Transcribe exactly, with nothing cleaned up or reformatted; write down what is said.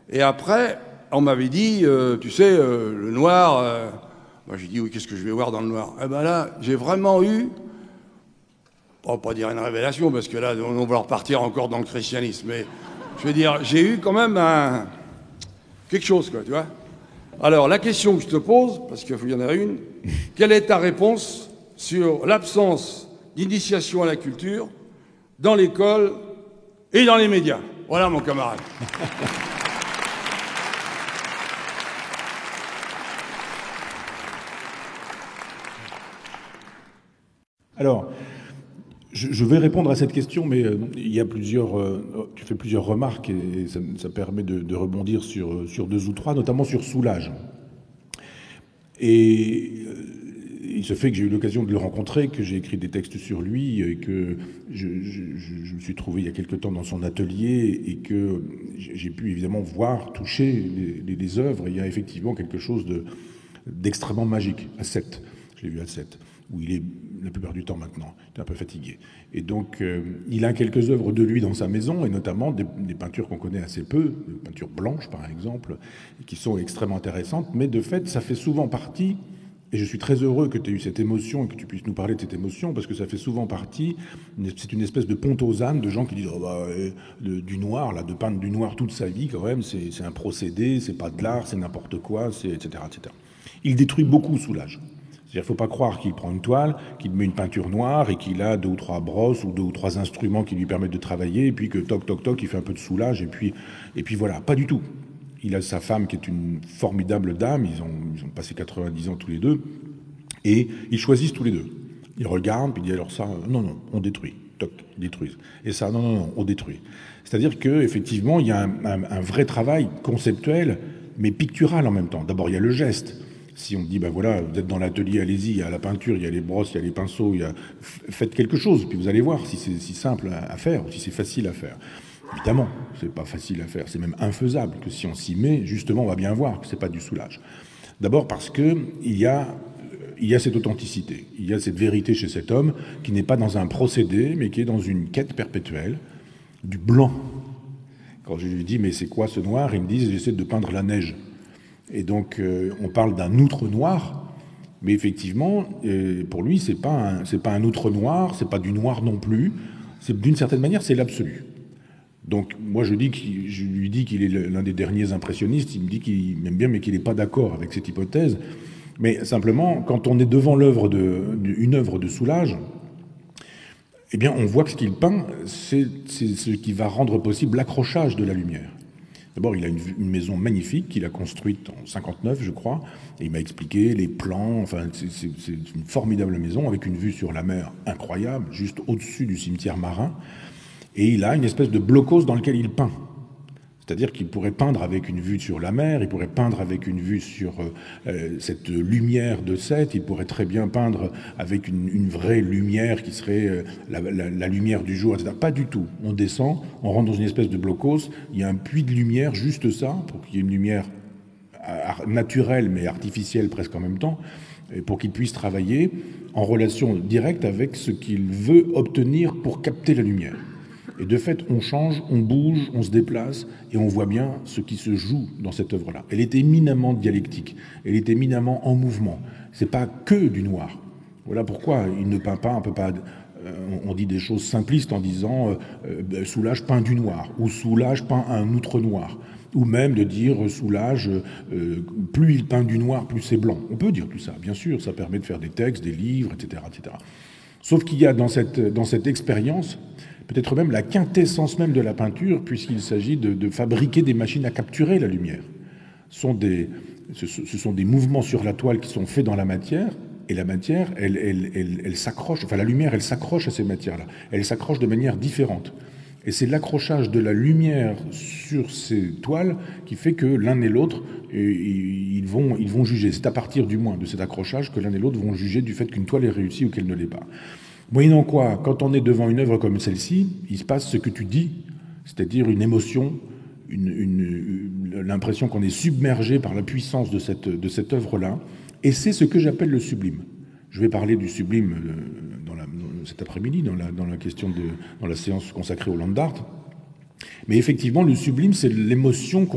Et après, on m'avait dit, euh, tu sais, euh, le noir... Euh... Moi, j'ai dit, oui, qu'est-ce que je vais voir dans le noir? Eh ben là, j'ai vraiment eu, on va pas dire une révélation, parce que là, on va repartir encore dans le christianisme, mais je veux dire, j'ai eu quand même un... quelque chose, quoi, tu vois. Alors, la question que je te pose, parce qu'il y en a une, quelle est ta réponse sur l'absence d'initiation à la culture dans l'école et dans les médias? Voilà, mon camarade. Alors, je, je vais répondre à cette question, mais euh, il y a plusieurs, euh, tu fais plusieurs remarques et ça, ça permet de, de rebondir sur, sur deux ou trois, notamment sur Soulages. Et euh, il se fait que j'ai eu l'occasion de le rencontrer, que j'ai écrit des textes sur lui, et que je, je, je me suis trouvé il y a quelque temps dans son atelier et que j'ai pu évidemment voir, toucher les, les, les œuvres. Et il y a effectivement quelque chose de, d'extrêmement magique à Sète. Je l'ai vu à Sète, où il est la plupart du temps maintenant. Il est un peu fatigué. Et donc, euh, il a quelques œuvres de lui dans sa maison, et notamment des, des peintures qu'on connaît assez peu, des peintures blanches par exemple, qui sont extrêmement intéressantes, mais de fait, ça fait souvent partie, et je suis très heureux que tu aies eu cette émotion et que tu puisses nous parler de cette émotion, parce que ça fait souvent partie, c'est une espèce de ponte aux ânes de gens qui disent oh bah, euh, de, du noir, là, de peindre du noir toute sa vie quand même, c'est un procédé, c'est pas de l'art, c'est n'importe quoi, et cetera, et cetera. Il détruit beaucoup Soulages. Il ne faut pas croire qu'il prend une toile, qu'il met une peinture noire et qu'il a deux ou trois brosses ou deux ou trois instruments qui lui permettent de travailler, et puis que toc toc toc, il fait un peu de Soulages, et puis, et puis voilà, pas du tout. Il a sa femme qui est une formidable dame, ils ont, ils ont passé quatre-vingt-dix ans tous les deux, et ils choisissent tous les deux. Ils regardent, puis ils disent alors ça, non, non, on détruit, toc, ils détruisent. Et ça, non, non, non, on détruit. C'est-à-dire qu'effectivement, il y a un, un, un vrai travail conceptuel, mais pictural en même temps. D'abord, il y a le geste. Si on dit, ben voilà, vous êtes dans l'atelier, allez-y, il y a la peinture, il y a les brosses, il y a les pinceaux, il y a... faites quelque chose, puis vous allez voir si c'est si simple à faire ou si c'est facile à faire. Évidemment, c'est pas facile à faire, c'est même infaisable, que si on s'y met, justement, on va bien voir que c'est pas du Soulage. D'abord parce que il y a, il y a cette authenticité, il y a cette vérité chez cet homme qui n'est pas dans un procédé, mais qui est dans une quête perpétuelle du blanc. Quand je lui dis, mais c'est quoi ce noir? Ils me disent, j'essaie de peindre la neige. Et donc, euh, on parle d'un outre noir, mais effectivement, euh, pour lui, c'est pas un, c'est pas un outre noir, c'est pas du noir non plus. C'est d'une certaine manière, c'est l'absolu. Donc, moi, je, dis qu'il, je lui dis qu'il est l'un des derniers impressionnistes. Il me dit qu'il m'aime bien, mais qu'il n'est pas d'accord avec cette hypothèse. Mais simplement, quand on est devant l'œuvre de, une œuvre de Soulages, eh bien, on voit que ce qu'il peint, c'est, c'est ce qui va rendre possible l'accrochage de la lumière. D'abord, il a une, une maison magnifique qu'il a construite en cinquante-neuf, je crois, et il m'a expliqué les plans. Enfin, c'est une formidable maison avec une vue sur la mer incroyable, juste au-dessus du cimetière marin. Et il a une espèce de blocos dans lequel il peint. C'est-à-dire qu'il pourrait peindre avec une vue sur la mer, il pourrait peindre avec une vue sur euh, cette lumière de Sète, il pourrait très bien peindre avec une, une vraie lumière qui serait euh, la, la, la lumière du jour, et cetera. Pas du tout. On descend, on rentre dans une espèce de blocos, il y a un puits de lumière, juste ça, pour qu'il y ait une lumière naturelle mais artificielle presque en même temps, et pour qu'il puisse travailler en relation directe avec ce qu'il veut obtenir pour capter la lumière. Et de fait, on change, on bouge, on se déplace, et on voit bien ce qui se joue dans cette œuvre-là. Elle est éminemment dialectique, elle est éminemment en mouvement. C'est pas que du noir. Voilà pourquoi il ne peint pas, on peut pas... Euh, on dit des choses simplistes en disant euh, Soulages peint du noir, ou Soulages peint un outre noir, ou même de dire Soulages, euh, plus il peint du noir, plus c'est blanc. On peut dire tout ça, bien sûr, ça permet de faire des textes, des livres, et cetera, et cetera. Sauf qu'il y a dans cette, dans cette expérience peut-être même la quintessence même de la peinture, puisqu'il s'agit de, de fabriquer des machines à capturer la lumière. Ce sont, des, ce, ce sont des mouvements sur la toile qui sont faits dans la matière, et la matière, elle, elle, elle, elle s'accroche, enfin la lumière, elle s'accroche à ces matières-là. Elle s'accroche de manière différente. Et c'est l'accrochage de la lumière sur ces toiles qui fait que l'un et l'autre, ils vont, ils vont juger. C'est à partir du moins de cet accrochage que l'un et l'autre vont juger du fait qu'une toile est réussie ou qu'elle ne l'est pas. Moyennant quoi, quand on est devant une œuvre comme celle-ci, il se passe ce que tu dis, c'est-à-dire une émotion, une, une, une, l'impression qu'on est submergé par la puissance de cette, de cette œuvre-là, et c'est ce que j'appelle le sublime. Je vais parler du sublime dans la, dans, cet après-midi, dans la, dans la question de, dans la séance consacrée au Land art, mais effectivement, le sublime, c'est l'émotion qu'on